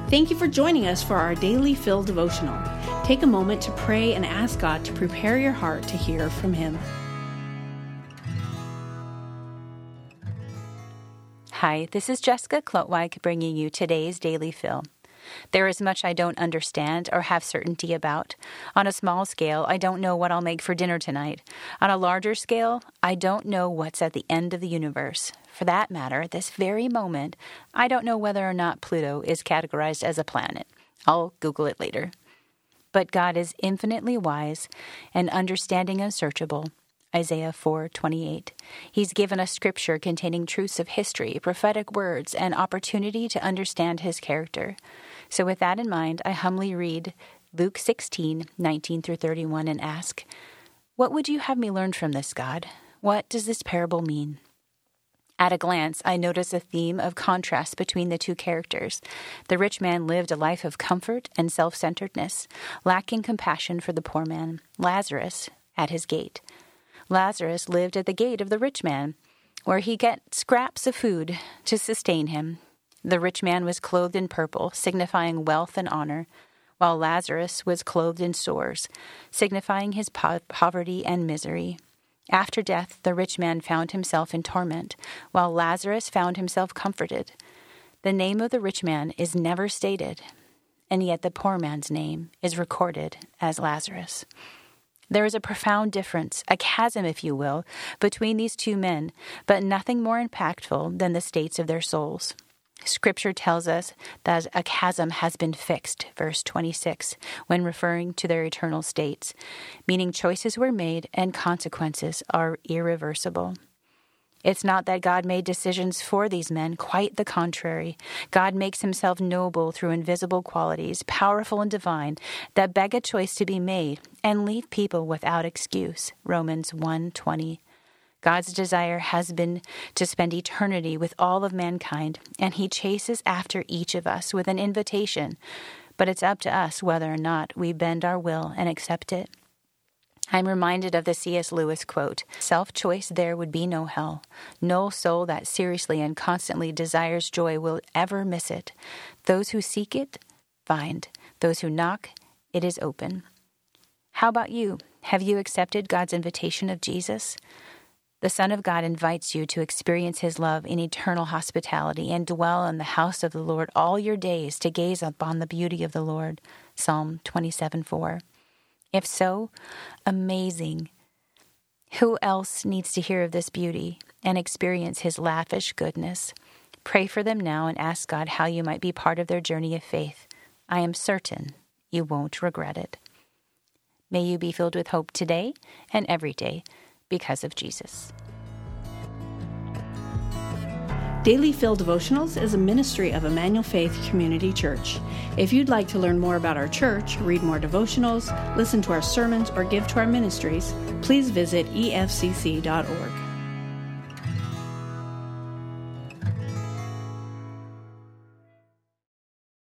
Thank you for joining us for our Daily Fill devotional. Take a moment to pray and ask God to prepare your heart to hear from Him. Hi, this is Jessica Klotwijk bringing you today's Daily Fill. There is much I don't understand or have certainty about. On a small scale, I don't know what I'll make for dinner tonight. On a larger scale, I don't know what's at the end of the universe. For that matter, this very moment, I don't know whether or not Pluto is categorized as a planet. I'll Google it later. But God is infinitely wise and understanding unsearchable. Isaiah 4:28. He's given us scripture containing truths of history, prophetic words, and opportunity to understand His character. So with that in mind, I humbly read Luke 16:19-31 and ask, what would you have me learn from this, God? What does this parable mean? At a glance, I notice a theme of contrast between the two characters. The rich man lived a life of comfort and self-centeredness, lacking compassion for the poor man, Lazarus, at his gate. Lazarus lived at the gate of the rich man, where he gets scraps of food to sustain him. The rich man was clothed in purple, signifying wealth and honor, while Lazarus was clothed in sores, signifying his poverty and misery. After death, the rich man found himself in torment, while Lazarus found himself comforted. The name of the rich man is never stated, and yet the poor man's name is recorded as Lazarus. There is a profound difference, a chasm, if you will, between these two men, but nothing more impactful than the states of their souls. Scripture tells us that a chasm has been fixed, verse 26, when referring to their eternal states, meaning choices were made and consequences are irreversible. It's not that God made decisions for these men, quite the contrary. God makes Himself noble through invisible qualities, powerful and divine, that beg a choice to be made and leave people without excuse, Romans 1:20. God's desire has been to spend eternity with all of mankind, and He chases after each of us with an invitation, but it's up to us whether or not we bend our will and accept it. I'm reminded of the C.S. Lewis quote, "Self-choice there would be no hell. No soul that seriously and constantly desires joy will ever miss it. Those who seek it, find. Those who knock, it is open." How about you? Have you accepted God's invitation of Jesus? The Son of God invites you to experience His love in eternal hospitality and dwell in the house of the Lord all your days to gaze upon the beauty of the Lord, Psalm 27:4. If so, amazing. Who else needs to hear of this beauty and experience His lavish goodness? Pray for them now and ask God how you might be part of their journey of faith. I am certain you won't regret it. May you be filled with hope today and every day because of Jesus. Daily Fill Devotionals is a ministry of Emmanuel Faith Community Church. If you'd like to learn more about our church, read more devotionals, listen to our sermons, or give to our ministries, please visit efcc.org.